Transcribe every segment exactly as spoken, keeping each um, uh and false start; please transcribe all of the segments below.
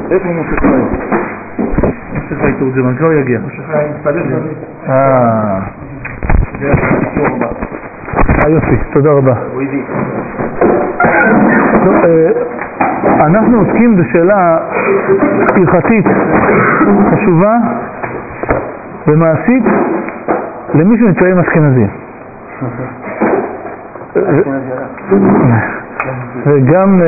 איפה משה חיים? משה חיים תורג'מן, כבר יגיע. משה חיים, תפלל תמיד. אה... זה הסיפור הבא. אה יופי, תודה רבה. הוא הביא. אנחנו עוסקים בשאלה הלכתית חשובה ומעשית למי שמתפלל עם אשכנזים. וגם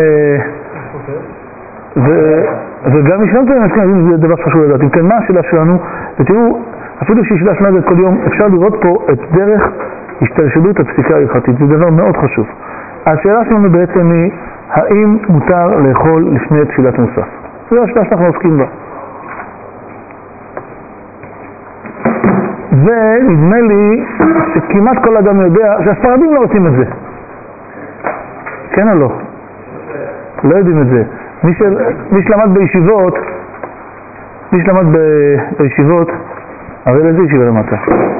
וגם ישנו מתפלל עם אשכנזים, זה דבר שחשוב לדעת. אם כן, מה השאלה שלנו? ותראו, אפילו שהיא שאלה שלנו כל יום, אפשר לראות פה את דרך השתלשלות הפסיקה ההלכתית. זה דבר מאוד חשוב. השאלה שלנו בעצם היא, האם מותר לאכול לפני תפילת מוסף? זו השאלה שאנחנו עוסקים בה. ונדמה לי שכמעט כל אדם יודע שהספרדים לא רוצים את זה. כן או לא? לא יודעים את זה. מי, ש... מי שלמד בישיבות, מי שלמד ב... בישיבות, הרי לזה ישיבה למטה.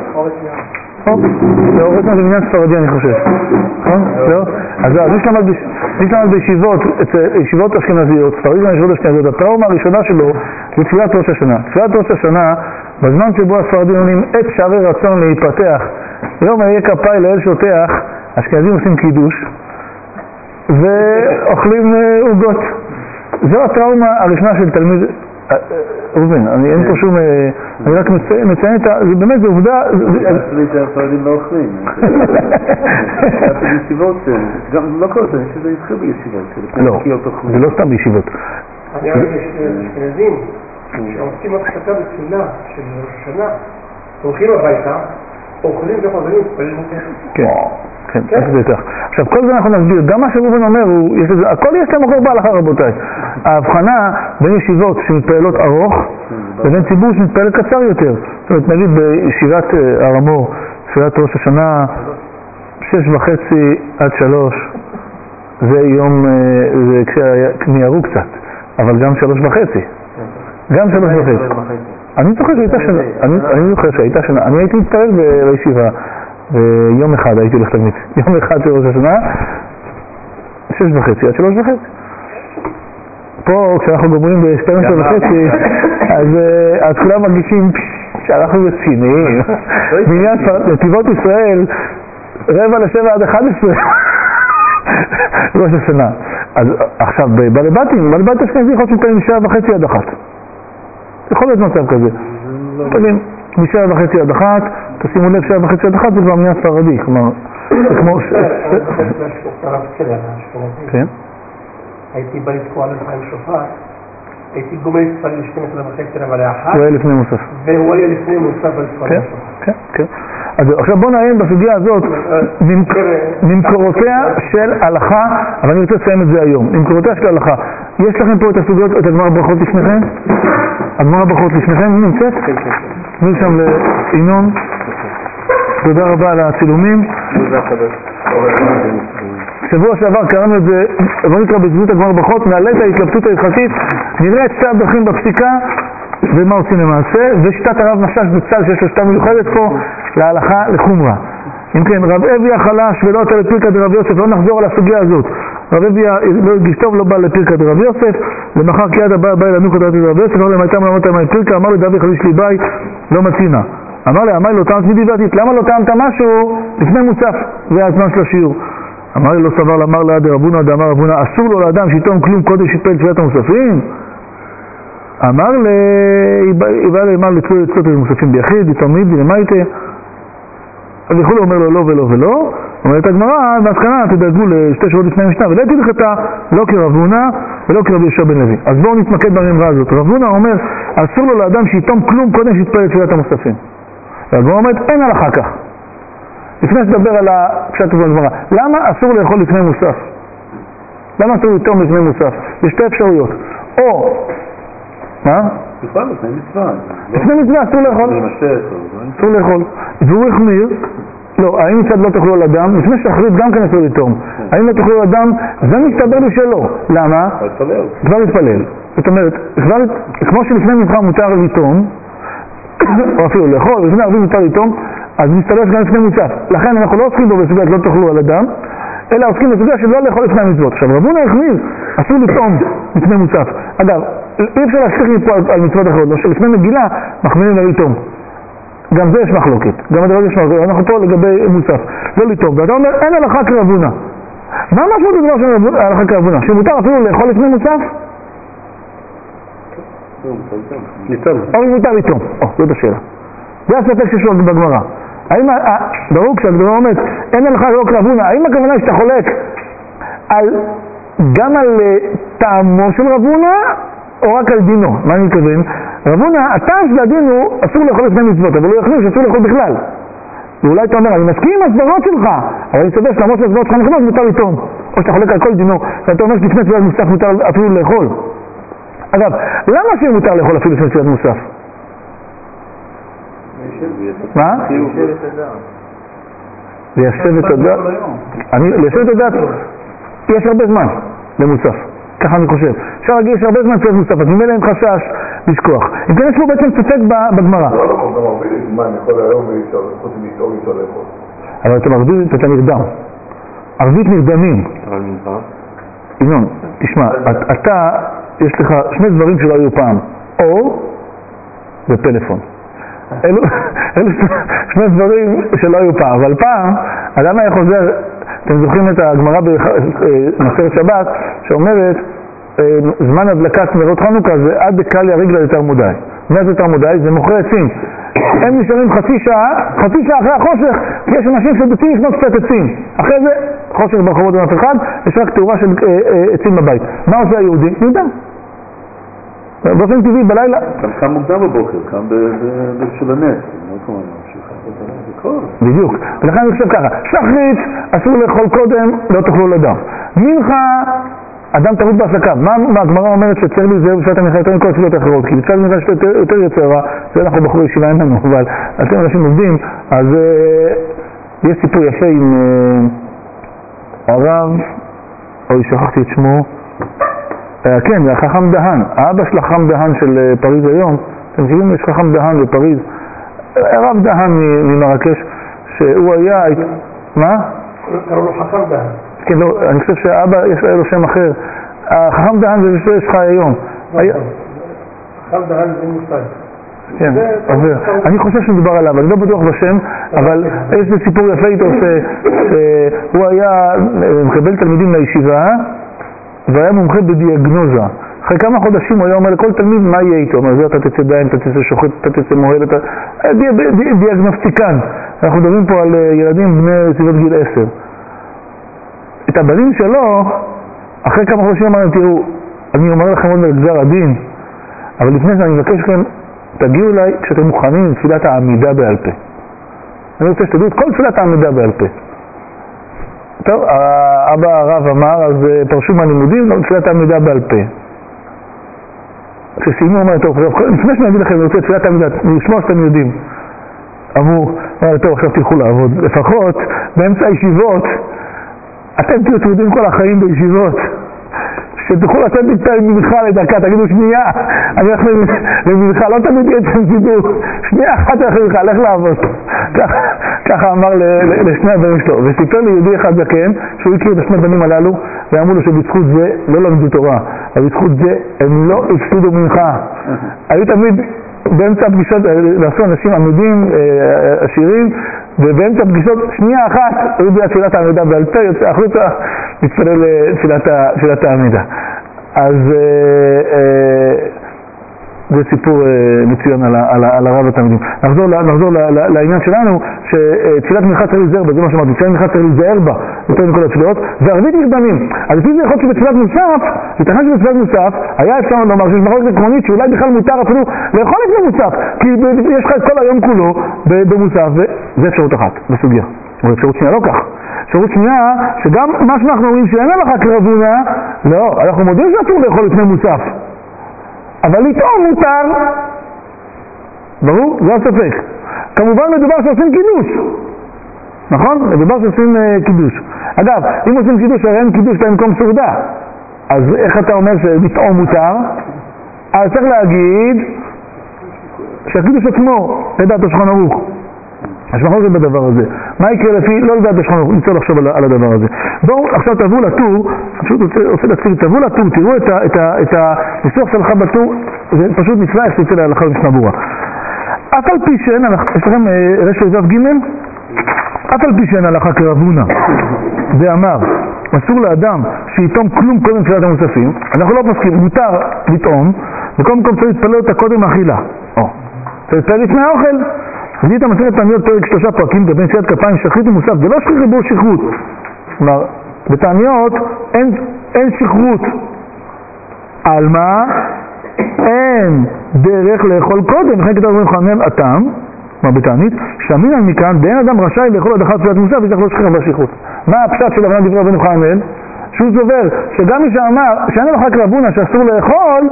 זה אורת מה זה מניין ספרדי אני חושב. לא? אז מי שלמד בישיבות, ישיבות אשכנזיות, ספרדים וישיבות אשכנזיות, הטראומה הראשונה שלו זה תפילת ראש השנה. תפילת ראש השנה, בזמן שבו הספרדים עונים את שערי רצון להיפתח, יום יהיה כפיים לאל שוטח, אשכנזים עושים קידוש ואוכלים עוגות. זו הטראומה הראשונה של תלמיד ראובן, אני אין פה שום, אני רק מציין את ה... באמת, זו עובדה... אצלי שהספרדים לא אוכלים. בישיבות, גם לא כל זה, שזה יתחיל בישיבות. לא, זה לא סתם בישיבות. אני אוהב אשכנזים, שעושים הפסקה בתפילה של ראש השנה, הולכים הביתה, אוכלים וחוזרים, מתפללים מותך. כן. כן, איך זה כך. עכשיו, כל זה אנחנו נסביר, גם מה שראובן אומר, יש לזה, הכל יש להם מקור בהלכה רבותיי. ההבחנה בין ישיבות שמתפעלות ארוך, לבין ציבור שמתפעל קצר יותר. זאת אומרת, נגיד בישיבת הר המור, תפילת ראש השנה, שש וחצי עד שלוש, זה יום, זה כשמיהרו קצת, אבל גם שלוש וחצי. גם שלוש וחצי. אני זוכר שהייתה שנה, אני זוכר שהייתה שנה, אני הייתי מתפעל בישיבה, ויום אחד הייתי הולך תלמיד, יום אחד של ראש השנה, שש וחצי עד שלוש וחצי. פה כשאנחנו גומרים ב-שתים עשרה וחצי, אז כולם מרגישים שאנחנו רציניים. בעניין נתיבות ישראל, רבע לשבע עד אחד עשרה, ראש השנה. אז עכשיו בלבטים, בלבט אשכנזי יכול להיות משבע וחצי עד אחת. יכול להיות מצב כזה. תבין, משבע וחצי עד אחת, תשימו לב שבע וחצי עד אחת זה כבר מניין ספרדי, כלומר, זה כמו ש... כן? הייתי בא לתקוע לחיים שופט, הייתי גומר להתפלל ל-שתים עשרה וחצי אבל לאחת. הוא היה לפני מוסף. והוא היה לפני מוסף על לתקוע לשופט. כן, כן. אז עכשיו בוא נעיין בסוגיה הזאת, ממקורותיה של הלכה, אבל אני רוצה לסיים את זה היום, ממקורותיה של הלכה. יש לכם פה את הסוגיות, את הגמרא ברכות לפניכם? הגמרא ברכות לפניכם, מי נמצאת? כן, כן. מי שם לאינון? תודה רבה על הצילומים. שבוע שעבר קראנו את זה, בוא נקרא בזווית הגמרא ברכות, נעלה את ההתלבטות ההלכתית, נראה את שתי הדרכים בפסיקה ומה עושים למעשה, ושיטת הרב משש בצל שיש לו שיטה מיוחדת פה להלכה לחומרה. אם כן, רב אביה חלש ולא אתה לפירקא דרב יוסף, לא נחזור על הסוגיה הזאת. רב אביה גיסטוב לא בא לפירקא דרב יוסף, למחר כי עד הבא בא אלינו כדרת דרב יוסף, אמר להם הייתה מלמות להם פירקא, אמר לי דבי חליש לי ביי, לא מצינה. אמר לי, אמר לי לא טעמת מדיבתית, למה לא טעמת משהו לפני מוצף? זה הזמן של השיעור. אמר לי לא סבר לאמר ליד רבונה דאמר רבונה, אסור לו לאדם שיתום כלום קודש יתפלל תפילת המוספים? אמר לי, יבא לי אמר לתלו לצלות את המוספים ביחיד, יתמיד, למייטה. אז יכולו אומר לו לא ולא ולא, אומרת הגמרא, בהסכנה תדאגו לשתי שעות לפני המשנה, ולא תדחתה לא כרבונה ולא כרבי יהושע בן לוי. אז בואו נתמקד במאמרה הזאת. רבונה אומר, אסור לו לאדם שיתום כלום קודם שיתפלל תפילת המוספים. והגמרא אומרת, אין הלכה כך. לפני שתדבר על הפשט הזה בגמרא, למה אסור לאכול לפני מוסף? למה אסור לתום לפני מוסף? יש שתי אפשרויות. או, מה? בכלל לפני מצווה. לפני מצווה אסור לאכול. אסור לאכול. והוא החמיר, לא, האם מצד לא תאכלו על אדם? לפני שאחרית גם כן אסור לתום. האם לא תאכלו על אדם? זה מסתבר לי שלא. למה? כבר התפלל. זאת אומרת, כמו שלפני מבחר מותר לתום, או אפילו לאכול, לפני ערבים מותר לתום, אז מסתבר שגם לפני מוצף. לכן אנחנו לא עוסקים בו בסוגיה לא תאכלו על אדם, אלא עוסקים בסוגיה שלא לאכול לפני המצוות. עכשיו רבונה החמיר, אסור לטעום לפני מוצף. אגב, אי אפשר להשליך מפה על, על מצוות אחרות, לפני מגילה מחמירים לא לטעום. גם זה יש מחלוקת, גם הדבר יש מחלוקת, אנחנו פה לגבי מוצף, לא לטעום. ואתה אומר, אין הלכה כרבונה. מה משמעות הדבר של הלכה כרבונה? שמותר אפילו לאכול לפני מוצף? או אם מותר לטעום, או, זאת השאלה. זה הספק שיש לו בגמרא. האם, ברור כשהגמרא אומרת, אין הלכה לא כרבונה, האם הכוונה שאתה חולק על, גם על טעמו של רבונה, או רק על דינו? מה אני מתכוון? רבונה, הטעם של הדין הוא אסור לאכול לפני מצוות, אבל הוא יכניס שאסור לאכול בכלל. ואולי אתה אומר, אני מסכים עם הסברות שלך, אבל אני סובר שלמרות שהסברות שלך נכונות, מותר לטעום. או שאתה חולק על כל דינו, ואתה אומר שלפני צביעת מוסף מותר אפילו לאכול. אגב, למה שיהיה מותר לאכול אפילו לפני צביעת מוסף? מה? ליישב את הדעת. ליישב את הדעת, יש הרבה זמן למוסף. ככה אני חושב. אפשר להגיד, יש הרבה זמן צביעת מוסף, אז ממילא אין חשש לשכוח. אם כן, יש פה בעצם ספק בגמרא. לא נכון, גם הרבה זמן יכול היום חוץ מלטעום אי אפשר לאכול. אבל אתה מרבית, אתה נרדם. ערבית נרדמים. אבל נרדם? ינון, תשמע, אתה, יש לך שני דברים שלא היו פעם. אור ופלאפון. אלו, אלו שני דברים שלא היו פעם. אבל פעם, אדם היה חוזר, אתם זוכרים את הגמרא במסכת שבת, שאומרת, זמן הדלקת נרות חנוכה זה עד דקליה רגלה לתרמודאי. מה זה תרמודאי? זה מוכרי עצים. הם נשארים חצי שעה, חצי שעה אחרי החושך, כי יש אנשים שבצים לקנות קצת עצים. אחרי זה, חושך ברחובות אין אף אחד, יש רק תאורה של עצים בבית. מה עושה היהודי? נרדם. באופן טבעי, בלילה. גם קם מוקדם בבוקר, קם בשל הנס. בדיוק. ולכן אני חושב ככה, שחרית אסור לאכול קודם, לא תאכלו לדם. מנחה, אדם תמיד בהפסקה. מה הגמרא אומרת שצריך להיזהר בשעת המנחה יותר מכל תפילות אחרות? כי בשעת המנחה יש יותר יוצא רע, זה אנחנו בחור ישיבה אין לנו, אבל אתם אנשים עובדים, אז יש סיפור יפה עם הרב, אוי שכחתי את שמו, כן, החכם דהן, האבא של החכם דהן של פריז היום, אתם מכירים, יש חכם דהן בפריז, הרב דהן ממרקש, שהוא היה, מה? קראו לו חכם דהן. כן, לא, אני חושב שהאבא יש לו שם אחר. החכם דהן זה שיש לך היום. חכם דהן זה מושג. כן, אני חושב שמדובר עליו, אני לא בטוח בשם, אבל יש לי סיפור יפה איתו שהוא היה מקבל תלמידים לישיבה, והיה מומחה בדיאגנוזה. אחרי כמה חודשים הוא היה אומר לכל תלמיד מה יהיה איתו. אומר, זה אתה תצא דיין, אתה תצא שוחט, אתה תצא מוהל, אתה... דיאגנוסטיקן. אנחנו מדברים פה על ילדים בני סביבות גיל עשר. את הבנים שלו, אחרי כמה חודשים אמרנו, תראו, אני אומר לכם עוד מגזר הדין, אבל לפני זה אני מבקש לכם, תגיעו אליי כשאתם מוכנים עם תפילת העמידה בעל פה. אני רוצה שתדעו את כל תפילת העמידה בעל פה. טוב, האבא הרב אמר, אז פרשו מהלימודים, לא תפילת העמידה בעל פה. כשסיימו, אמר, טוב, לפני שאני אגיד לכם, אני רוצה תפילת העמידה, לשמוע שאתם יודעים. אמרו, טוב, עכשיו תלכו לעבוד. לפחות, באמצע הישיבות, אתם תהיו יודעים כל החיים בישיבות, שתוכלו לצאת מנחה לדקה, תגידו שנייה, אני הולך למנחה, לא תמיד יצאתם תדעו, שנייה אחת הולך למנחה, לך לעבוד. ככה אמר לשני הבנים שלו, וסיפר לי יהודי אחד זקן, שהוא הכיר את השני הבנים הללו, ואמרו לו שבזכות זה לא למדו תורה, אבל בזכות זה הם לא הפסידו מנחה. היו תמיד באמצע הפגישות, לעשו אנשים עמידים, עשירים, ובאמצע הפגישות, שנייה אחת, היו ביד תפילת העמידה בעל פה, יוצא החוצה, מתפלל תפילת העמידה. אז זה סיפור מצוין על הרב התלמידים. נחזור לעניין שלנו, שתפילת מנחה צריך להיזהר בה, זה מה שאמרתי, תפילת מנחה צריך להיזהר בה, יותר מכל התפילות, וערבית נרדמים. אז לפי זה יכול שבתפילת מוסף, ייתכן שבתפילת מוסף, היה אפשר לומר שיש מחלוקת עקרונית שאולי בכלל מותר אפילו לאכול לפני מוסף, כי יש לך את כל היום כולו במוסף, וזה אפשרות אחת בסוגיה. אבל אפשרות שנייה לא כך. אפשרות שנייה, שגם מה שאנחנו אומרים שאין הלכה כרבונה, לא, אנחנו מודים שאסור לאכול לפני מוסף. אבל לטעום מותר, ברור? זה הספק. כמובן מדובר שעושים קידוש, נכון? מדובר שעושים uh, קידוש. אגב, אם עושים קידוש, הרי אין קידוש במקום סעודה, אז איך אתה אומר שלטעום מותר? אז צריך להגיד שהקידוש עצמו, לדעת השולחן ערוך. יש מחלוקת בדבר הזה. מה יקרה לפי, לא לדעת בשכם, ניסו לחשוב על, על הדבר הזה. בואו עכשיו תבואו לטור, פשוט רוצה, רוצה להציג, תבואו לטור, תראו את, ה, את, ה, את הניסוח שלך בטור, זה פשוט נפלא, יש תצא להלכה במשנה ברורה. אף על פי שאין הלכה, יש לכם רשת ו' ג'? אף על פי שאין הלכה כרבונה, ואמר, אסור לאדם שיתום כלום קודם תפילת המוספים, אנחנו לא מסכים, מותר לטעום, וקודם כל צריך להתפלל אותה קודם האכילה. או, צריך להתפלל לפני האוכל. אז איתה מסכת תעניות פרק שלושה פרקים, בבין נשיאת כפיים שחרית ומוסף, זה לא שכחי בו שכרות. כלומר, בתעניות אין, אין שכרות. על מה? אין דרך לאכול קודם, לכן כתב אומרים חנן הטעם, כלומר בתענית, שמינן מכאן, באין אדם רשאי לאכול עד אחת תפילת מוסף, יש לא שכחה בשכרות. מה הפשט של אברהם דברי רבנו חנן? שהוא סובר, שגם מי שאמר, שאין הלכה כרבונה שאסור לאכול,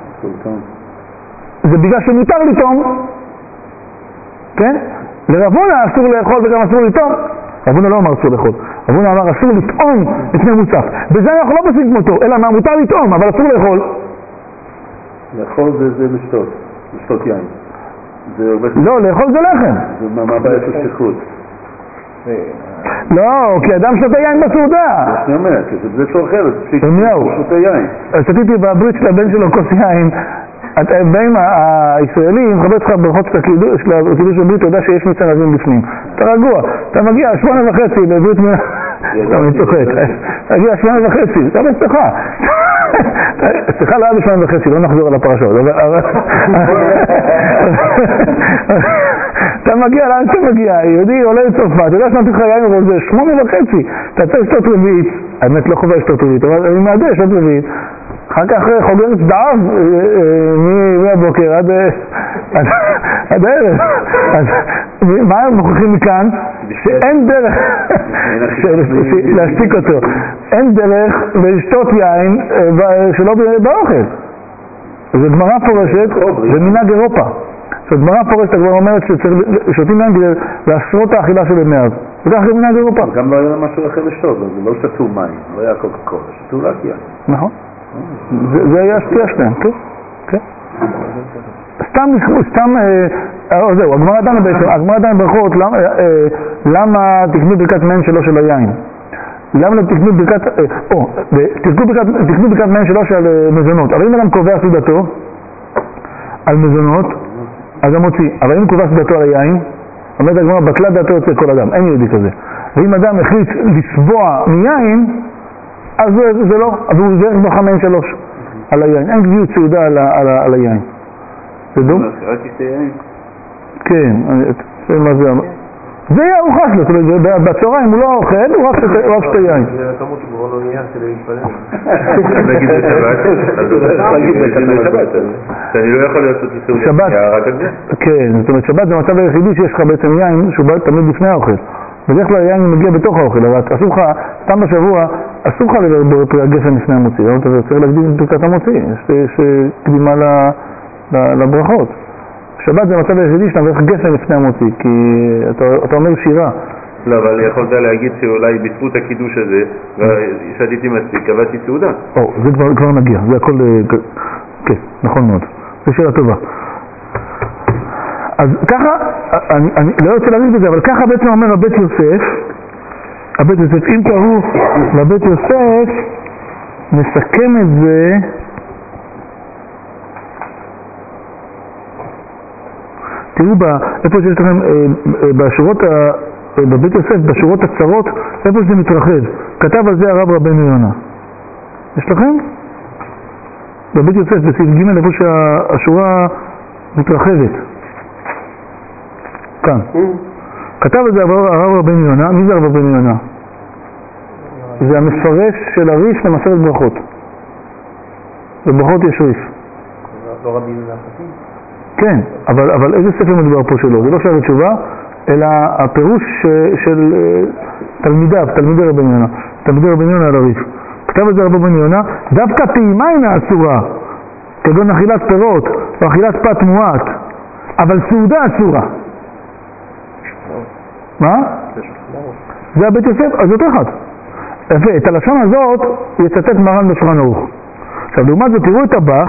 זה בגלל שמותר לטעום. כן? לרבונה אסור לאכול וגם אסור לטעום. רבונה לא אמר אסור לאכול. רבונה אמר אסור לטעום לפני מוסף. בזה אנחנו לא משיג מותו, אלא מה מותר לטעום, אבל אסור לאכול. לאכול זה, זה לשתות, לשתות יין. זה הרבה... לא, לאכול זה לחם. זה מה הבעיה של שכרות? לא, כי אדם שותה יין בסעודה. אני אומר, זה צור אחרת, שותה יין. שתיתי בברית של הבן שלו כוס יין, באים הישראלים, מחבר אותך ברכות של הקידוש של ברית, אתה יודע שיש ניצן עזים בפנים. אתה רגוע, אתה מגיע שמונה וחצי בברית מ... אתה מצוחק, אתה מגיע שמונה וחצי, אתה בצלך. סליחה לא היה בשמונה וחצי, לא נחזור על הפרשות. אתה מגיע, לאן אתה מגיע? יהודי עולה לצרפת, אתה יודע שאתה נתחיל יין וזה שמונה וחצי, אתה צריך לשתות רביעית, האמת לא חובה לשתות רביעית, אבל אני מעדה לשתות רביעית. אחר כך חוגר צדעיו מהבוקר עד הערב. אז מה הם מוכיחים מכאן? שאין דרך להשתיק אותו. אין דרך לשתות יין שלא באוכל. זו גמרא פורשת, זה מנהג אירופה. זאת גמרא פורשת, הגמרא אומרת ששותים יין כדי להסרות האכילה של ימי אז. זה ככה מנהג אירופה. גם לא היה משהו אחר לשתות, זה לא שתו מים, לא היה קוקה קולה, שתו רק יין. נכון. זה היה שתייה שלהם, כן? סתם, סתם, זהו, הגמרא דנה בעצם, הגמרא דנה ברכות, למה תקנו ברכת מן שלו של היין? למה לא תקנו ברכת, או, תקנו ברכת מן שלו של מזונות, אבל אם אדם קובע סעודתו על מזונות, אז הוא מוציא, אבל אם קובע סעודתו על היין, אומרת הגמרא, בטלה דעתו יוצא כל אדם, אין יהודי כזה. ואם אדם החליט לסבוע מיין, אז זה, זה לא, אבל הוא דרך בחמן שלוש על היין, אין גביעות סעודה על, על, על היין. זה דום? רק ישתה יין? כן, זה מה זה אמר. זה יהיה ארוחה שלו, זאת אומרת, בצהריים הוא לא אוכל, הוא רק שתה יין. זה כמות שכבר לא נהיה כדי להתפלל. להגיד בשבת, אז הוא להגיד בשבת, שאני לא יכול לעשות לסעודה, רק על זה? כן, זאת אומרת, שבת זה המצב היחידי שיש לך בעצם יין שהוא תמיד לפני האוכל. בדרך כלל היין מגיע בתוך האוכל, אבל אסור לך, סתם בשבוע, אסור לך לדבר פרי הגפן לפני המוציא, אבל אתה צריך להקדים את ברכת המוציא, יש קדימה לברכות. שבת זה המצב היחידי שאתה מברך גפן לפני המוציא, כי אתה אומר שירה. לא, אבל יכולת להגיד שאולי בזכות הקידוש הזה, שתיתי מספיק, קבעתי סעודה. או, זה כבר נגיע, זה הכל, כן, נכון מאוד. זו שאלה טובה. אז ככה, אני, אני לא רוצה להגיד בזה, אבל ככה בעצם אומר הבית יוסף, הבית יוסף, אם תראו לבית יוסף, נסכם את זה, תראו בה, איפה שיש לכם, בשורות, בבית יוסף, בשורות הקצרות, איפה שזה מתרחב, כתב על זה הרב רבנו יונה. יש לכם? בבית יוסף, בסעיף ג' איפה שהשורה מתרחבת. כאן. כתב את זה הרב רבנו יונה. מי זה הרב רבנו יונה? זה המפרש של הריש למסכת ברכות. בברכות יש ריש. לא רבי יהודה החסיד? כן, אבל, אבל איזה ספר מדובר פה שלו? זה לא שערי תשובה, אלא הפירוש של תלמידיו, תלמידי רבנו יונה. תלמידי רבנו יונה על הריש. כתב את זה הרב רבנו יונה, דווקא פעימה אינה אסורה, כגון אכילת פירות או אכילת פת מועט, אבל סעודה אסורה. מה? זה הבית יוסף, אז זאת אחד. יפה, את הלשון הזאת יצטט מרן בשולחן ערוך. עכשיו, לעומת זאת, תראו את הבח.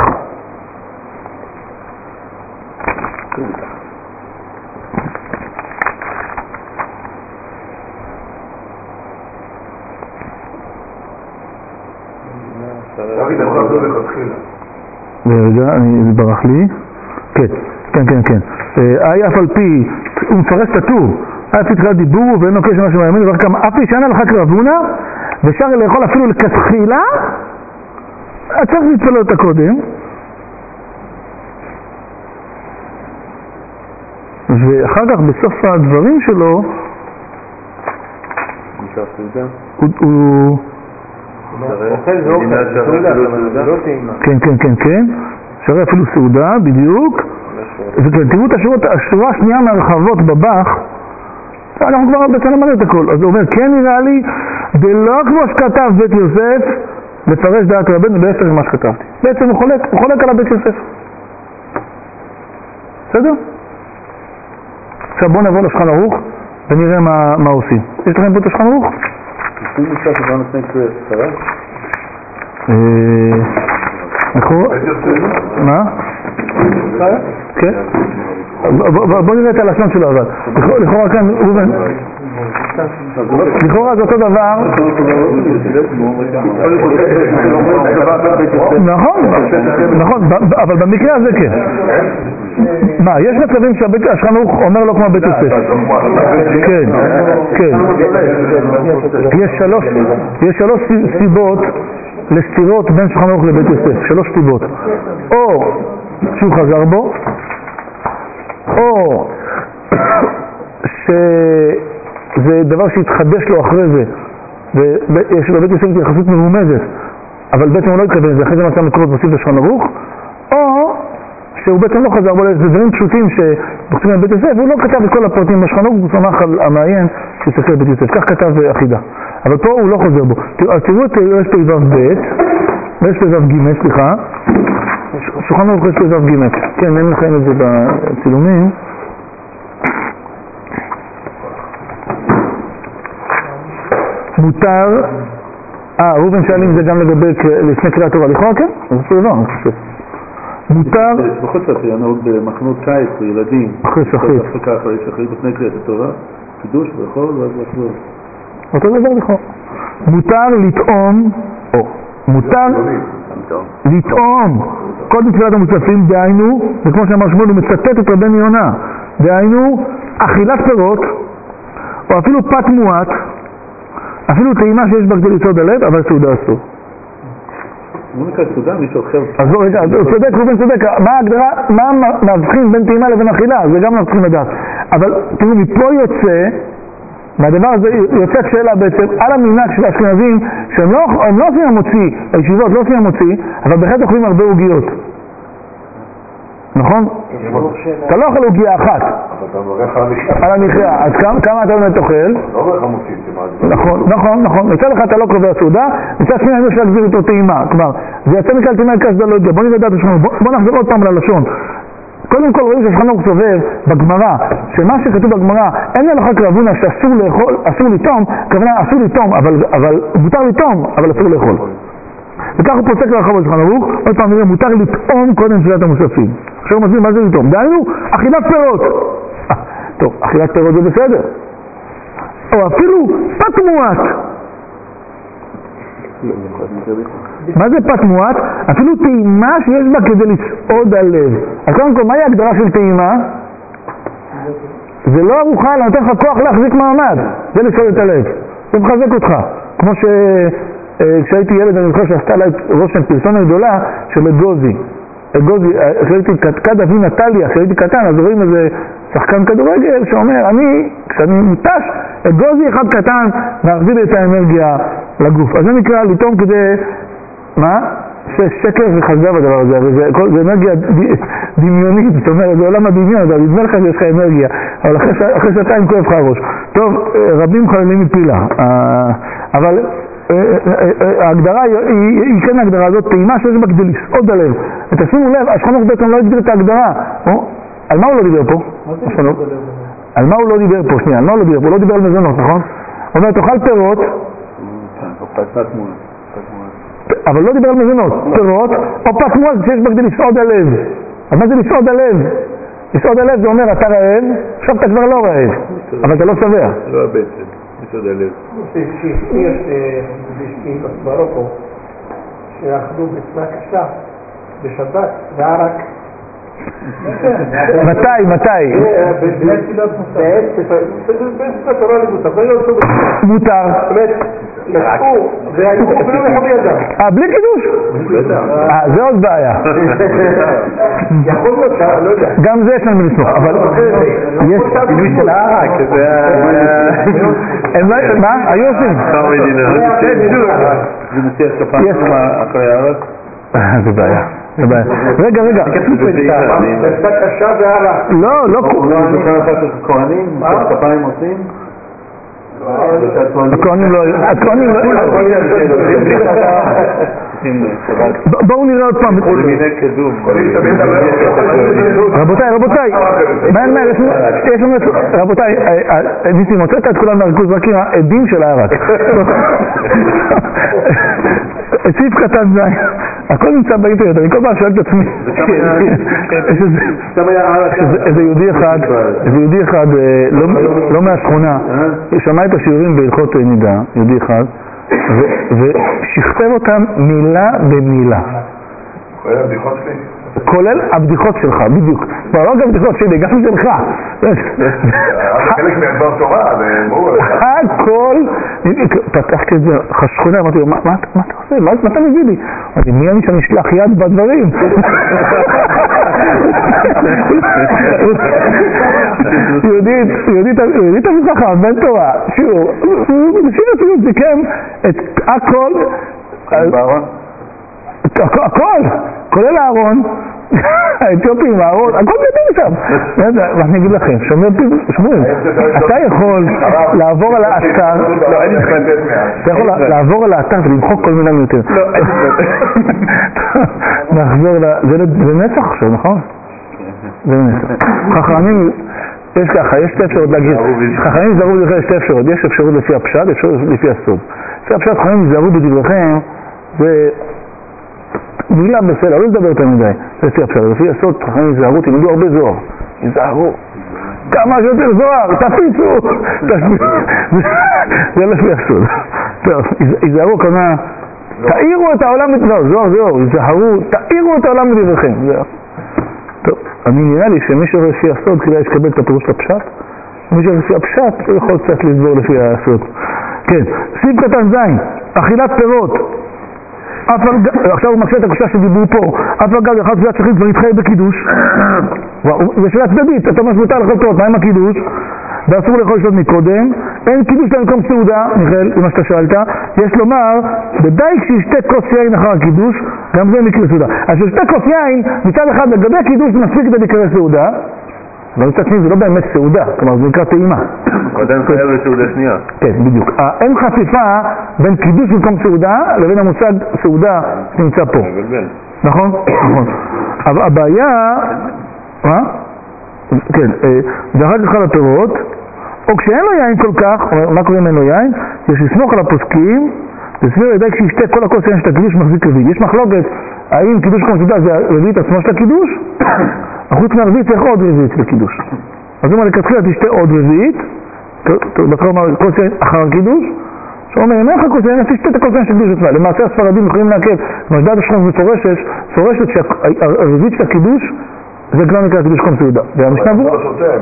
לכתחילה. רגע, זה ברח לי. כן, כן, כן, כן. אי אף על פי, הוא מפרש את הטור, אי אף פי תחילת דיבור ואין לו קשר משהו מהימין, ורק כמה אף פי שאין הלכה כרבונה, ואפשר לאכול אפילו לכתחילה, אז צריך להתפלל אותה קודם. ואחר כך בסוף הדברים שלו, הוא... כן, כן, כן, כן. שרי אפילו סעודה, בדיוק. וכן, תראו את השורות, השורה השנייה מהרחבות בבח, אנחנו כבר בעצם למד את הכל. אז הוא אומר, כן נראה לי, בלא כמו שכתב בית יוסף, לפרש דעת רבנו בעצם ממה שכתבתי. בעצם הוא חולק, הוא חולק על הבית יוסף. בסדר? עכשיו בואו נעבור לשולחן ערוך ונראה מה, מה עושים. יש לכם פה את השולחן ערוך? עושים משהו שגם נותנים קצרה? נכון? מה? כן? בואו נראה את הלשון שלו אבל. לכאורה כאן, רובן. לכאורה זה אותו דבר. נכון, נכון, אבל במקרה הזה כן. מה, יש מצבים שהשולחן ערוך אומר לו כמו בית יוסף. כן, כן. יש שלוש סיבות לסתירות בין שולחן ערוך לבית יוסף, שלוש סיבות. או שהוא חזר בו, או שזה דבר שהתחדש לו אחרי זה, ויש לבית יוסף התייחסות מרומזת, אבל בעצם הוא לא התכוון, זה אחרי זה מצא מקורות מוסיף לשולחן ערוך, או שהוא בעצם לא חזר בו, זה דברים פשוטים שבחצים לבית יוסף, הוא לא כתב את כל הפרטים בשולחן ערוך, הוא סמך על המעיין שיסתכל לבית יוסף, כך כתב אחידה. אבל פה הוא לא חוזר בו. תראו את יש פה איבב ב' ויש פה איבב ג', סליחה. שולחן ערוך יש פה איבב ג'. כן, אין לכם את זה בצילומים. מותר, אה, רובן שאל אם זה גם לגבי לפני קריאת תורה, לכאורה כן? אז זה דבר, אני חושב. מותר... בכל זאת, היה נהוג במחנות קיץ לילדים. אחרי שחית. אחרי שחית לפני קריאת התורה, קידוש ואכול ואז לחזור. אותו דבר לכאורה. מותר לטעום, או, מותר לטעום קודם תפילת המוצפים, דהיינו, וכמו שאמר שמואל, הוא מצטט את רבן יונה, דהיינו, אכילת פירות, או אפילו פת מועט, אפילו טעימה שיש בה כדי לצעוד הלב, אבל סעודה אסור. הוא נקרא סעודה, מישהו אחר. אז בוא רגע, הוא צודק, רובן צודק, מה ההגדרה, מה מבחין בין טעימה לבין אכילה? זה גם לא צריכים לדעת. אבל תראו, מפה יוצא, מהדבר הזה יוצאת שאלה בעצם על המנהג של האשכנזים שהם לא, הם לא עושים המוציא, הישיבות לא עושים המוציא, אבל בהחלט אוכלים הרבה עוגיות. נכון? אתה לא אוכל עוגיה אחת על המחיה, אז כמה אתה באמת אוכל? לא אומר לך מוציא, נכון, נכון, נכון. מצד אחד אתה לא קובע סעודה, מצד שני אני רוצה להגדיר איתו טעימה. כלומר, זה יצא מכלל טעימה כזה לא יודע. בוא נראה דעת השולחן, בוא נחזור עוד פעם ללשון. קודם כל רואים ששולחן ערוך סובר בגמרא, שמה שכתוב בגמרא, אין הלכה כרבונה שאסור לאכול, אסור לטעום, כוונה אסור לטעום, אבל, אבל מותר לטעום, אבל אסור לאכול. וכך הוא פוסק לרחוב בשולחן ערוך, עוד פעם נראה, מותר לטעום קודם תפילת המוספים. עכשיו הוא מסביר מה זה לטעום. דהיינו, אכילת פירות. אה, טוב, אכילת פירות זה בסדר. או אפילו פת מועט. מה זה פת מועט? אפילו טעימה שיש בה כדי לסעוד הלב. אז קודם כל, מהי ההגדרה של טעימה? זה לא ארוחה, אלא נותן לך כוח להחזיק מעמד. זה לסעוד את הלב. זה מחזק אותך. כמו שכשהייתי ילד אני זוכר שעשתה לה רושם פרסומת גדולה של אגוזי. אגוזי, כשהייתי כד אבי נטליה, כשהייתי קטן, אז רואים איזה שחקן כדורגל שאומר, אני, כשאני מתש, אגוזי אחד קטן, להחזיר לי את האנרגיה לגוף. אז זה נקרא לטעום כדי, מה? ששקר וחזב הדבר הזה, וזה זה אנרגיה דמיונית, זאת אומרת, זה עולם הדמיון, אבל נדמה לך שיש לך אנרגיה, אבל אחרי, אחרי שעתיים כואב לך הראש. טוב, רבים חללים מפילה, אבל ההגדרה היא כן ההגדרה הזאת, טעימה שיש בה כדי לסעוד הלב. ותשימו לב, השולחן ערוך בעצם לא הגדיר את ההגדרה. על מה הוא לא דיבר פה? על מה הוא לא דיבר פה? שנייה, על מה הוא לא דיבר פה? הוא לא דיבר על מזונות, נכון? הוא אומר, תאכל פירות, אבל לא דיבר על מזונות. פירות, או פת מועט שיש בה כדי לסעוד הלב. אז מה זה לסעוד הלב? לסעוד הלב זה אומר, אתה רעב, עכשיו אתה כבר לא רעב, אבל אתה לא שבע. לא בעצם. לסעוד הלב. יש ברוקו, שיאכלו בצורה קשה בשבת, וערק. מתי, מתי? מותר. נשאו, והיו אפילו מחובי ידם. אה, בלי קידוש? אה, זה עוד בעיה. יכול להיות, לא יודע. גם זה יש לנו לסמוך, אבל יש קידוש של הערק, זה הם לא, מה? היו עושים? כמה מדינה. זה מציע שפעם אחרי הערק? זה בעיה. רגע, רגע. זה קשה והרע. לא, לא. כהנים, כפיים עושים? הכהנים לא... הכהנים לא... בואו נראה עוד פעם. רבותיי, רבותיי. יש לנו... רבותיי, ניסים, הוצאת את כולם לריכוז רק עם העדים של הערק. סעיף קטן זה, הכל נמצא באינטרנט, אני כל פעם שואל את עצמי. איזה יהודי אחד, איזה יהודי אחד, לא מהשכונה, שמע את השיעורים בהלכות נידה, יהודי אחד, ושכתב אותם מילה במילה. כולל הבדיחות שלי? כולל הבדיחות שלך, בדיוק. לא רק הבדיחות שלי, גם שלך. חלק מהדבר תורה, זה ברור. הכל, פתחתי את זה, חשכונה, אמרתי לו, מה אתה עושה? מה אתה מביא לי? אמרתי, מי אני שאני אשלח יד בדברים? יהודית, יהודית, יהודית המזרחה, בן תורה, שיעור, בשביל הציוד סיכם את הכל, הכל, כולל הארון, האתיופים, הארון, הכל ביותר שם. ואני אגיד לכם, שומעים, אתה יכול לעבור על האתר, אתה יכול לעבור על האתר ולמחוק כל מילה מיותר. נחזור, זה נצח עכשיו, נכון? זה נצח. חכמים, יש ככה, יש שתי אפשרות להגיד, חכמים יזהרו בדבריכם שתי אפשרות, יש אפשרות לפי הפשט, אפשרות לפי הסוד. לפי הפשט, חכמים יזהרו בדבריכם, זה מילה בסדר, לא לדבר יותר מדי, לפי הפשט, לפי הסוד, חכמים יזהרו, תלמדו הרבה זוהר, יזהרו, כמה שיותר זוהר, תפיצו, זה לפי הסוד. טוב, יזהרו כמה, תאירו את העולם, לא, זוהר, זוהר, יזהרו, תאירו את העולם בדבריכם, זהו. טוב, אני נראה לי שמי שלפי הסוד כדאי לקבל את הפירוש לפשט, מי שלפי הפשט הוא יכול קצת לסבור לפי הסוד. כן, סעיף קטן זין, אכילת פירות, עכשיו הוא מקשה את הקושה שדיברו פה, אף אגב אחד תפילת שחרית כבר יתחייב בקידוש, זה שאלה צדדית, אתה אומר שמותר לאכול פירות, מה עם הקידוש? ואסור לאכול שעות מקודם, אין קידוש למקום סעודה, מיכאל, אם שאתה שאלת, יש לומר, בדי כשישתה כוס יין אחר הקידוש, גם זה מקרה סעודה. אז כשישתה כוס יין, מצד אחד לגבי הקידוש זה מספיק כדי לקרוא סעודה, אבל מצד שני זה לא באמת סעודה, כלומר זה נקרא טעימה. קודם חייב לסעודה שנייה. כן, בדיוק. אין חשיפה בין קידוש במקום סעודה לבין המושג סעודה שנמצא פה. נכון? נכון. אבל הבעיה... מה? כן, ואחר כך על הפירות, או כשאין לו יין כל כך, מה קוראים אין לו יין? יש לסמוך על הפוסקים, וסביר לידי כשישתה כל הכוס יין של הקידוש מחזיק רביעית. יש מחלוקת, האם קידוש כמו סעודה זה הרביעית עצמו של הקידוש? חוץ מהרביעית צריך עוד רביעית לקידוש. אז הוא אומר לכתחילה תשתה עוד רביעית, בתחילה אומר כוס יין אחר הקידוש, שהוא אומר, אם אין לך כוס יין, תשתה את הכוס יין של קידוש עצמה. למעשה הספרדים יכולים להקל, משדעת השכם מפורשת, מפורשת שהרביעית של הקידוש זה כבר נקרא קידוש חום סעודה. והמשנה בו...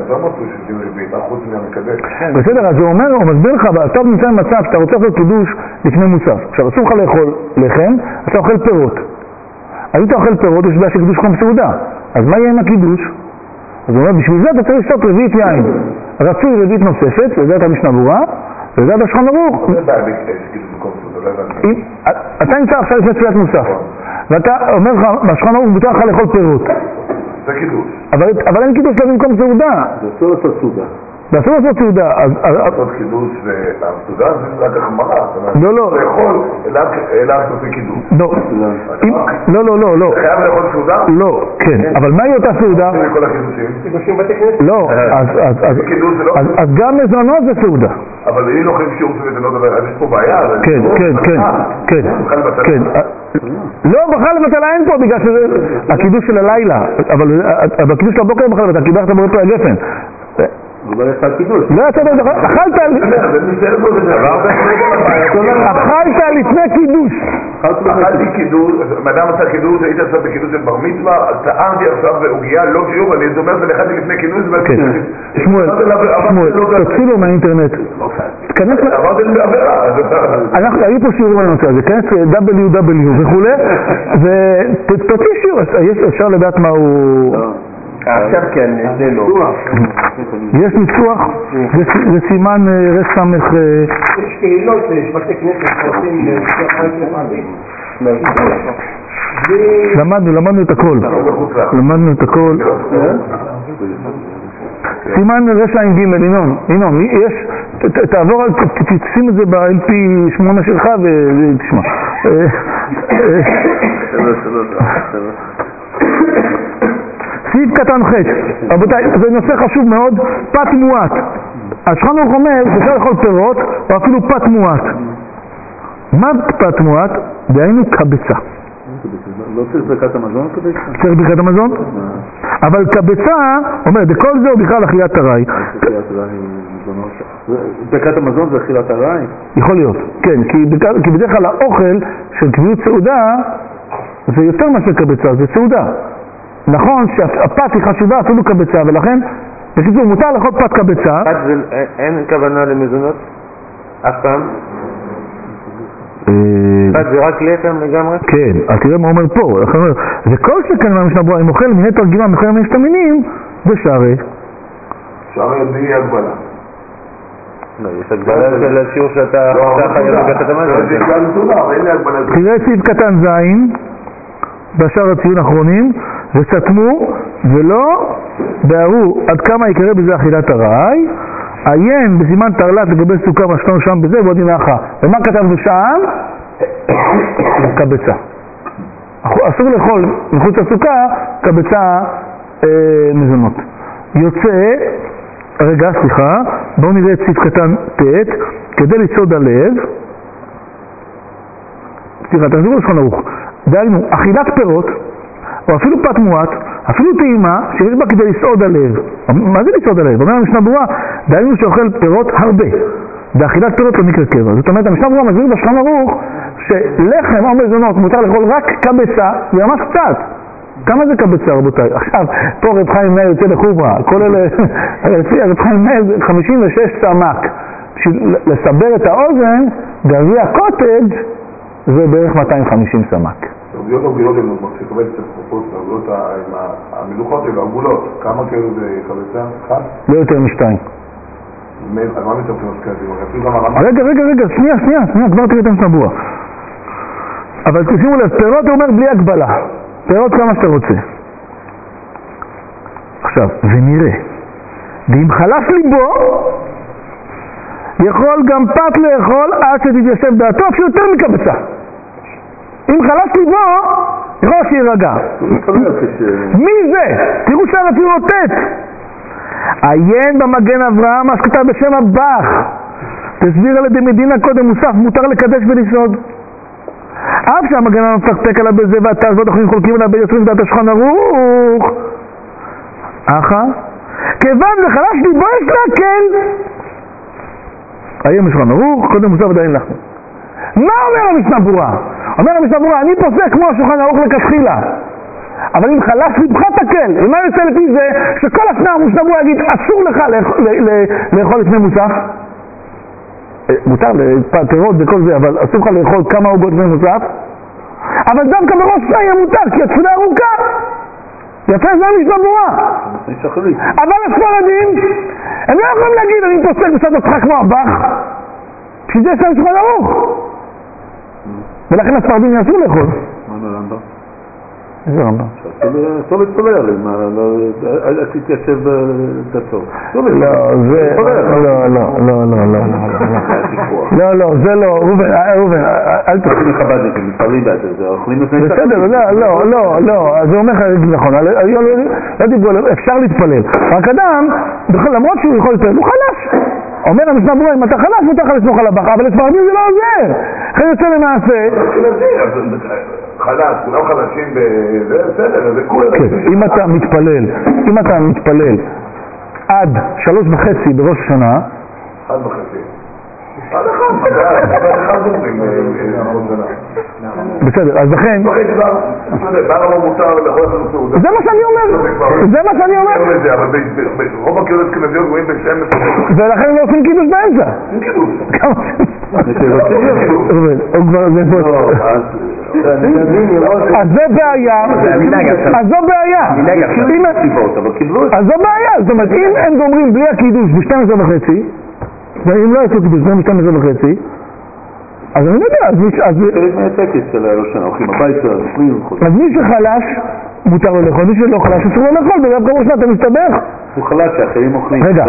בסדר, אז הוא אומר, הוא מסביר לך, אתה נמצא במצב שאתה רוצה לאכול קידוש לפני מוסף. עכשיו, אסור לך לאכול לחם, אתה אוכל פירות. היית אוכל פירות, יש בעיה של קידוש חום סעודה. אז מה יהיה עם הקידוש? אז הוא אומר, בשביל זה אתה צריך לשתות רביעית יין. רצוי רביעית נוספת, לדעת המשנה ברורה, ולדעת השולחן ערוך. זה בעיה קידוש חום סעודה. אתה נמצא עכשיו לפני תפילת מוסף, ואתה אומר לך, בשולחן ערוך מותר לך לאכול פירות. זה קידוש. אבל אין קידוש לא במקום סעודה. זה אסור לעשות סעודה. זה אסור לעשות סעודה. לעשות קידוש והסעודה זה רק החמרה. לא, לא. זה יכול, אלא לעשות קידוש. לא. לא, לא, לא, לא. חייב לאכול סעודה? לא, כן. אבל מהי אותה סעודה? זה כל הקידושים. קידושים בתי כנסת? לא. אז גם מזונות זה סעודה. אבל אם לא חייב שיעור סעודה, אז יש פה בעיה. כן, כן, כן. כן. כן. לא, בכלל לבטלה אין פה בגלל שזה הקידוש של הלילה, אבל בקידוש של הבוקר בכלל לבטלה, קידשת בורא פה הגפן. הוא לא יצא קידוש. לא יצא קידוש, אכלת אכלת לפני קידוש. אכלתי קידוש, מאדם עשה קידוש, הייתי עכשיו בקידוש של בר מצווה, טעמתי עכשיו בעוגיה, לא קיור, אני אומר ולאכלתי לפני קידוש. שמואל, שמואל, תוצילו מהאינטרנט. אנחנו, היו פה שיעורים על הנושא הזה, כנס דאבליו דאבליו וכולי, ותוציא שיעור, אפשר לדעת מה הוא... עכשיו כן, זה לא. יש ניסוח, זה סימן רסמך... יש קהילות, יש בתי כנסת שעושים למדנו, למדנו את הכל. למדנו את הכל. סימן רשע עם ג' ינון, ינון, יש, תעבור, תשים את זה ב-אל פי שמונה שלך ותשמע. סעיף קטן ח', רבותיי, זה נושא חשוב מאוד, פת מועט. השולחן ערוך אומר שאפשר לאכול פירות או אפילו פת מועט. מה פת מועט? דהיינו קבצה. לא צריך ברכת המזון קבצה? צריך ברכת המזון? אבל קבצה, אומר, בכל זה הוא בכלל אכילת ארעי. ברכת המזון זה אכילת ארעי? יכול להיות, כן, כי בדרך כלל האוכל של קביעות סעודה זה יותר מאשר קבצה, זה סעודה. נכון שהפת היא חשובה אפילו קבצה, ולכן בקיצור מותר לאכול פת קבצה. פת זה אין כוונה למזונות? אף פעם? פת זה רק לחם לגמרי? כן, אז תראה מה אומר פה, וכל שכן מהמשנה ברורה, אם אוכל מיני תרגימה מכל מיני שתמינים, זה שערי. שערי בלי הגבלה. לא, יש הגבלה של השיעור שאתה חייב לבקת המזון. תראה סעיף קטן זין בשאר הציון האחרונים, וסתמו ולא בערו עד כמה יקרה בזה אכילת ארעי, עיין בסימן תרל"ט לגבי סוכה משתנו שם בזה ועוד נחה. ומה כתבנו שם? קבצה. אסור לאכול מחוץ לסוכה קבצה אה, מזונות. יוצא, רגע סליחה, בואו נראה את סעיף קטן ט' כדי לצעוד הלב. סליחה, תחזרו לשולחן ערוך. דהיינו, אכילת פירות או אפילו פת מועט, אפילו טעימה שיש בה כדי לסעוד הלב. מה זה לסעוד הלב? אומר המשנה ברורה, דהיינו שאוכל פירות הרבה. באכילת פירות לא נקרא קבע. זאת אומרת, המשנה ברורה מסביר בשולחן ערוך שלחם או מזונות מותר לאכול רק קבצה, זה ממש קצת. כמה זה קבצה רבותיי? עכשיו, פה רב חיים מאיר יוצא לחוברה, כל אלה, לפי רב חיים מאיר זה חמישים ושש סמ"ק. בשביל לסבר את האוזן, גביע קוטג' זה בערך מאתיים וחמישים סמ"ק. עוגיות עוגיות הן כשקבל קצת חופות, המלוכות הן עגולות, כמה כאלו זה קבצה? אחד? לא יותר משתיים. אז מה מצטרפים הסקאטים? רגע, רגע, רגע, שנייה, שנייה, שנייה, כבר תראה את המשנבוע. אבל תשימו לב, פירות הוא אומר בלי הגבלה. פירות כמה שאתה רוצה. עכשיו, ונראה. ואם חלף ליבו, יכול גם פת לאכול עד שתתיישב דעתו, שיותר מקבצה. אם חלף ליבו, יכול שירגע. מי זה? תראו שם אפילו רוטט. עיין במגן אברהם, מה שכתב בשם הבח. תסביר על ידי מדינה קודם מוסף, מותר לקדש ולסעוד. אף שהמגן אברהם מפקפק עליו בזה, ואתה ועוד אחרים חולקים עליו ביוצרים דעת השולחן ערוך. אחא, כיוון וחלף ליבו יש להקל. עיין בשולחן ערוך, קודם מוסף עדיין לך. מה אומר המשנה ברורה? אומר המשנה ברורה, אני פוסק כמו השולחן ערוך לכתחילה. אבל אם חלף ליבך תקל, ומה יוצא לפי זה שכל השנה המשנה ברורה יגיד אסור לך לאכול לפני מוסף? מותר לפירות וכל זה, אבל אסור לך לאכול כמה עוגות לפני מוסף? אבל דווקא בראש שעה מותר, כי התפילה ארוכה. יפה, זה המשנה ברורה. אבל הספרדים, הם לא יכולים להגיד, אני פוסק בסד אותך כמו הבח, שזה יש להם שולחן ערוך. ולכן הספרדים יעשו לאכול. מה מרמב"ם? איזה רמב"ם? אסור להתפלל עליהם, אל תתיישב דתו. לא, זה... לא, לא, לא, לא, לא. לא, לא, זה לא, ראובן, ראובן, אל תחליט. אתם מכבדים, מתפללים בעצם, זה אוכלים לפני... בסדר, לא, לא, לא, זה אומר לך, נכון, לא דיברו, אפשר להתפלל. רק אדם, למרות שהוא יכול להתפלל, הוא חלש. אומר המשנה ברורה, אם אתה חלש, מותר לך לסמוך על הבח, אבל לספרדים זה לא עוזר. אחרי יוצא למעשה... חלש, כולם חלשים בזה, בסדר, זה כולה. אם אתה מתפלל, אם אתה מתפלל עד שלוש וחצי בראש השנה. אחד וחצי. עד אחד, עד אחד אומרים ראש השנה. בסדר, אז לכן... בערב מותר לכל הסעודה. זה מה שאני אומר, זה מה שאני אומר. אבל ברוב הקהילות האשכנזיות רואים בשם מסוים. ולכן הם לא עושים קידוש באמצע. אין קידוש. כמה אז זה בעיה, אז זו בעיה, אז זו בעיה, זאת אומרת אם הם גומרים בלי הקידוש ב-שתים עשרה וחצי, אם לא יעשו קידוש ב-שתים עשרה וחצי, אז אני יודע, אז אז מי שחלש מותר לו לאכול, מי שלא חלש אסור לו לאכול, בגלל כל ראשונה אתה מסתבך. הוא חלש שאחרים אוכלים. רגע,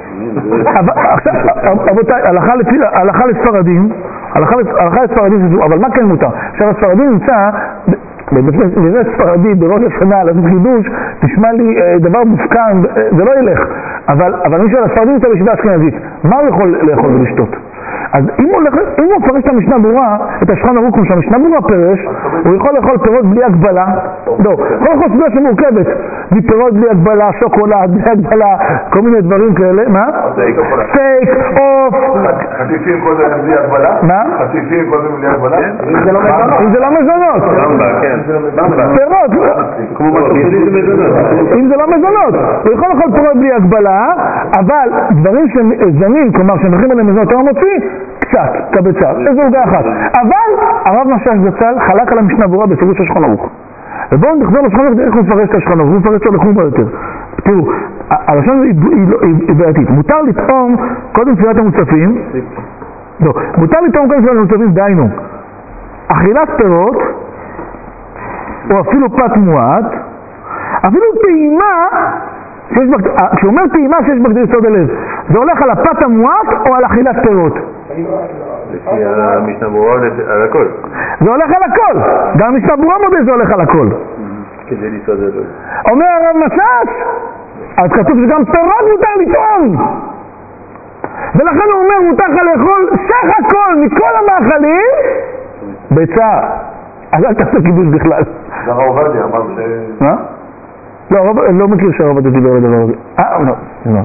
רבותיי, הלכה לספרדים, הלכה לספרדים, אבל מה כן מותר? עכשיו הספרדים נמצא, בבית ספרדי בראש השנה לעשות קידוש, נשמע לי דבר מופקן, זה לא ילך, אבל מי שהספרדים נמצא בישיבה אשכנזית, מה הוא יכול לאכול ולשתות? אז אם הוא מפרש את המשנה ברורה, את השולחן ערוך כמו שהמשנה ברורה פרש, הוא יכול לאכול פירות בלי הגבלה. לא, כל יכול סביבה שמורכבת, מפירות בלי הגבלה, שוקולד, בלי הגבלה, כל מיני דברים כאלה. מה? סטייק, עוף. חטיפים כל זה בלי הגבלה? מה? חטיפים כל זה בלי הגבלה? אם זה לא מזונות. פירות. אם זה לא מזונות. הוא יכול לאכול פירות בלי הגבלה, אבל דברים שזנים, כלומר שמחים עליהם מזונות, הוא מוציא קצת, קבצה, איזו עוגה אחת. אבל הרב משאש זצ"ל חלק על המשנה ברורה בפירוש השולחן ערוך. ובואו נחזור לשולחן ערוך, איך הוא מפרש את השולחן ערוך? הוא מפרש אותו לחומרה יותר. תראו, הלשון היא בעייתית. מותר לטעום קודם תפילת המוצפים, לא, מותר לטעום קודם תפילת המוצפים, דיינו, אכילת פירות, או אפילו פת מועט, אפילו טעימה, כשהוא אומר טעימה שיש בה כדי יסוד הלב, זה הולך על הפת המועט או על אכילת פירות? לפי המשנה ברורה על הכל. זה הולך על הכל, גם המשנה ברורה מודה זה הולך על הכל. כדי יסוד הלב. אומר הרב משאש, אז כתוב שגם פירות מותר לטעום. ולכן הוא אומר מותר לך לאכול סך הכל מכל המאכלים ביצה. אז אל תעשה קידוש בכלל. זה הרב עובדיה אמר ש... מה? לא, לא מכיר שהרב עובדיה דיבר על הדבר הזה. אה, לא, לא.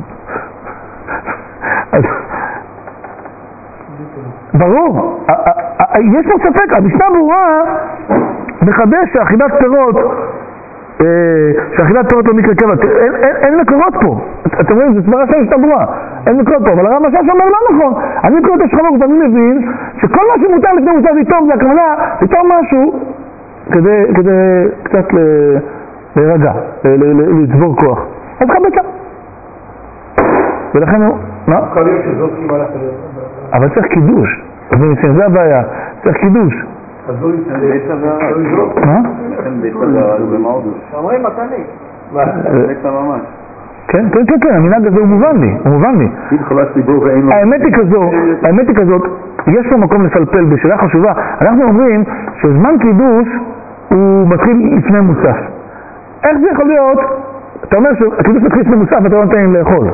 אז... ברור, יש פה ספק, המשנה ברורה מחדש שאכילת פירות, שאכילת פירות לא מקרה קבע, אין מקורות פה, אתם רואים, זה סברה של המשנה ברורה, אין מקורות פה, אבל הרב משאש אומר לא נכון, אני מקורות השולחן ערוך ואני מבין שכל מה שמותר לפני מותר לטעום זה הכוונה, לטעום משהו כדי קצת להירגע, לצבור כוח, אז חבצה. ולכן הוא, מה? אבל צריך קידוש, זה הבעיה, צריך קידוש. אז לא יצא לזרוק. מה? אומרים מתני. ביצה ממש. כן, כן, כן, כן, המנהג הזה הוא מובן לי, הוא מובן לי. האמת היא כזו, האמת היא כזאת, יש פה מקום לפלפל בשאלה חשובה. אנחנו אומרים שזמן קידוש הוא מתחיל לפני מוסף. איך זה יכול להיות? אתה אומר שהקידוש מתחיל לפני מוסף ואתה לא נותן לי לאכול.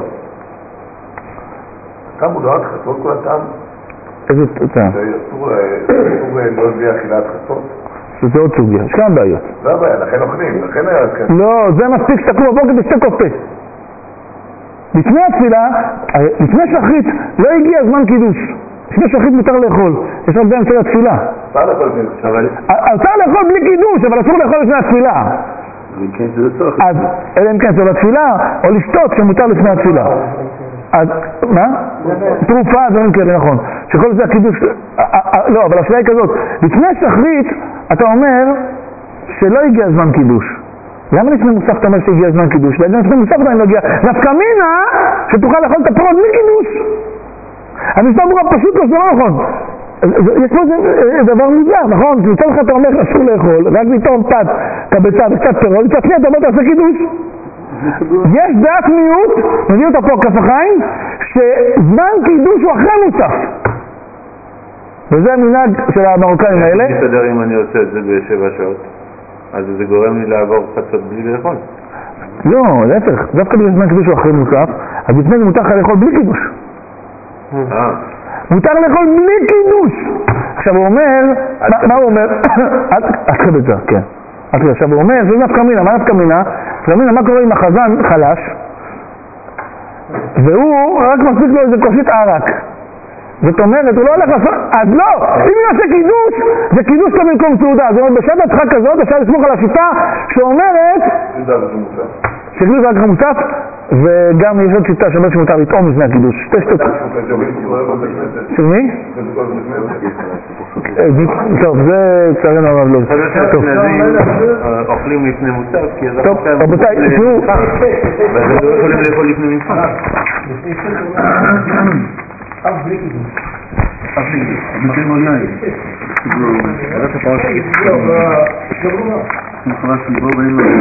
טעם הוא דעת חצות כל הטעם? איזה טעם? שאסור להיות בלי אכילת חצות? שזה עוד סוגיה, יש כמה בעיות. לא הבעיה, לכן אוכלים, לכן היה כאן. לא, זה מספיק שתקום בבוקר בשתי כוס פה. לפני התפילה, לפני שחרית, לא הגיע זמן קידוש. לפני שחרית מותר לאכול, יש רק באמצע התפילה. אפשר לאכול לפני התפילה. אפשר לאכול בלי קידוש, אבל אסור לאכול לפני התפילה. אז אלא אם כן זה לתפילה, או לשתות שמותר לפני התפילה. אז, מה? תרופה, דברים כאלה, נכון. שכל זה הקידוש, לא, אבל השאלה היא כזאת, לפני שחרית, אתה אומר שלא הגיע זמן קידוש. למה לפני מוסף אתה אומר שהגיע זמן קידוש? למה לפני מוסף אתה לא הגיע? נפקא מינה שתוכל לאכול את הפירות בלי קידוש. המשנה ברורה פשוט לא, זה לא נכון. יש פה דבר מוזר, נכון? מצד לך אתה אומר אסור לאכול, רק לטעום פת, קבצה וקצת פירות, מצד שני אתה אומר תעשה קידוש. יש דעת מיעוט, מביא אותה פה כף החיים, שזמן קידוש הוא אחרי מוסף. וזה המנהג של המרוקאים האלה. אני מסתדר אם אני עושה את זה בשבע שעות, אז זה גורם לי לעבור חצות בלי לאכול. לא, להפך, דווקא בגלל זמן קידוש הוא אחרי מוסף, אז לפני זה מותר לך לאכול בלי קידוש. מותר לאכול בלי קידוש. עכשיו הוא אומר, מה הוא אומר? את קבצה, כן. עכשיו הוא אומר, זה נפקא מינה, מה נפקא מינה? נפקא מינה, מה קורה אם החזן חלש? והוא רק מספיק לו איזה כוסית ערק. זאת אומרת, הוא לא הולך לעשות, אז לא, אם הוא יעשה קידוש, זה קידוש לא במקום סעודה. זאת אומרת, בשעת הדחה כזאת אפשר לסמוך על השיטה שאומרת שקידוש זה רק מוסף, וגם יש עוד שיטה שאומרת שמותר לטעום לפני הקידוש. שתי שטות. של מי? טוב, זה צערנו הרב לא. אוכלים לפני מוסף, כי אז טוב, רבותיי, תראו. ואז לא יכולים לאכול לפני מוסף. אף בלי קידוש. אף בלי קידוש. בלי מוליין. זה הפרש. לא, לא, לא.